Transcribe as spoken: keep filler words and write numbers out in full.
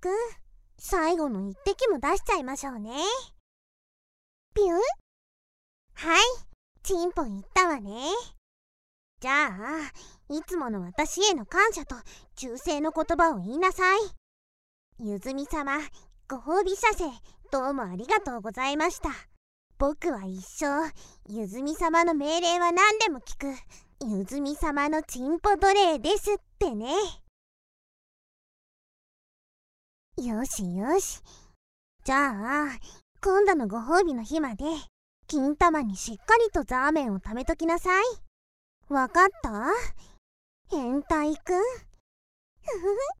くん、最後の一滴も出しちゃいましょうね。ピュン。はい、チンポいったわね。じゃあ、いつもの私への感謝と忠誠の言葉を言いなさい。ゆずみ様、ご褒美射精、どうもありがとうございました。僕は一生、ゆずみ様の命令は何でも聞く、ゆずみ様のチンポ奴隷ですってね。よしよし。じゃあ、今度のご褒美の日まで、金玉にしっかりとザーメンを貯めときなさい。わかった？変態くん。ふふふ。